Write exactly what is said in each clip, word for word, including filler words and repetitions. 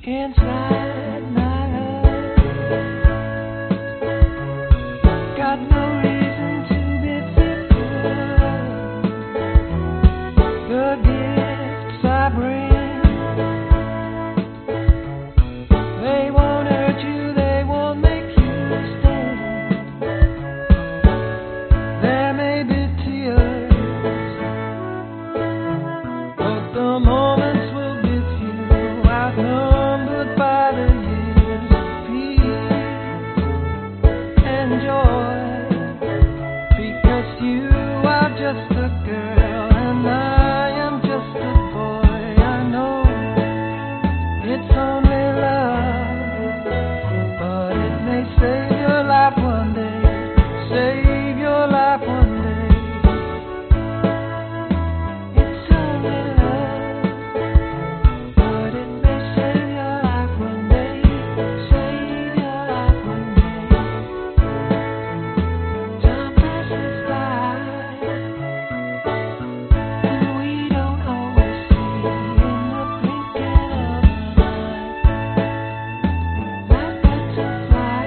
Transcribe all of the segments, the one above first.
inside my heart. Got no reason to be fearful. The gifts I bring, they won't hurt you, they won't make you stay. There may be tears, but the moments will be few, outnumbered by the years of peace and joy. Because you are just a girl and I am just a boy. I know it's only love, but it may save your life one day, save your life one day. It's only love, but it may save your life one day, save your life one day. Time passes by, and we don't always see in the blinking of an eye. That butterfly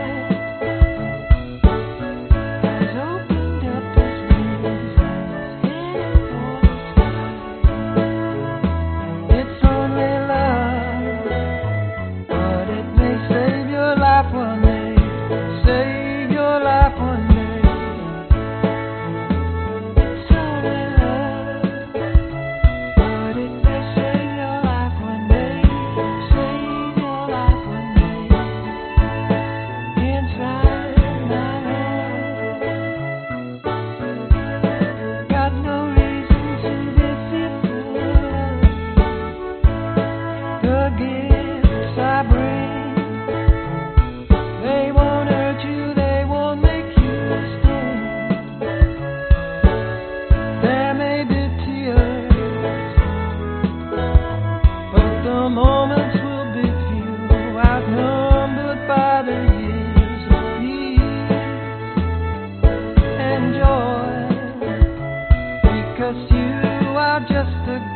has opened up his wings and is heading for the sky. It's only love, but it may save your life one day, save your life one day. It's only love, but it may save your life one day, save your life one day. Inside my heart, got no reason to be fearful. The gifts I bring, they won't hurt you, they won't make you stay. There may be tears, but the moments will be few, outnumbered by the years of peace and joy. Because you are just a